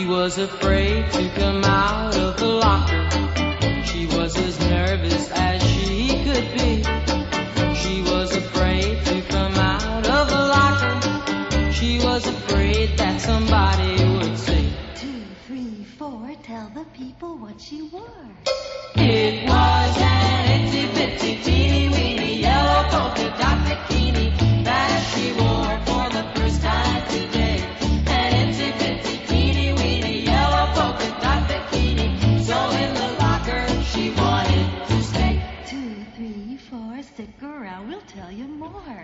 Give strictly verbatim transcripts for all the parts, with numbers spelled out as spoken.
was afraid to come out of the locker. She was as nervous as she could be. She was afraid to come out of the locker. She was afraid that somebody would say, Two, three, four, tell the people what she wore. It was an itsy bitsy teeny weeny yellow polka dot bikini that she wore for the first time today. An itsy bitsy teeny weeny yellow polka dot bikini. So in the locker she wanted to stay. Two, three, four, stick around, we'll tell you more.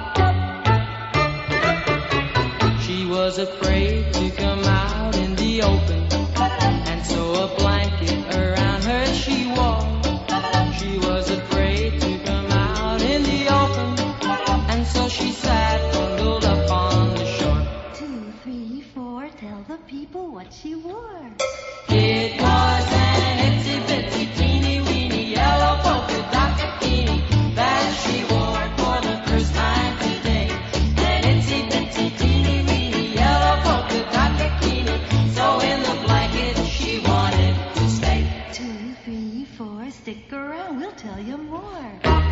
She was afraid to come out in the open, and so a blanket around her she wore. She was afraid to come out in the open, and so she sat bundled up on the shore. Two, three, four, tell the people what she wore. It was an itsy bitsy teeny weeny yellow polka dot bikini that she wore for the first time today. An itsy bitsy teeny weeny yellow polka dot bikini. So in the blanket she wanted to stay. Two, three, four, stick around, we'll tell you more.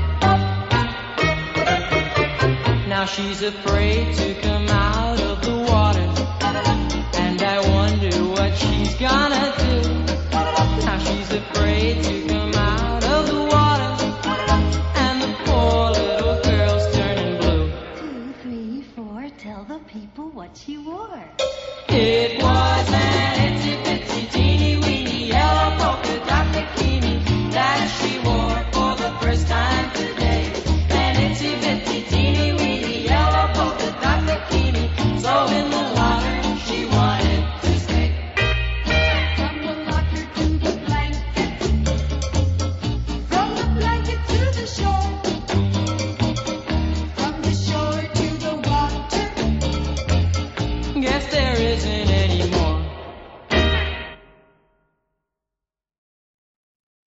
Now she's afraid to come out of the water, and I wonder what she's gonna do. Now she's afraid to come out of the water, and the poor little girl's turning blue. Two, three, four, tell the people what she wore. It was an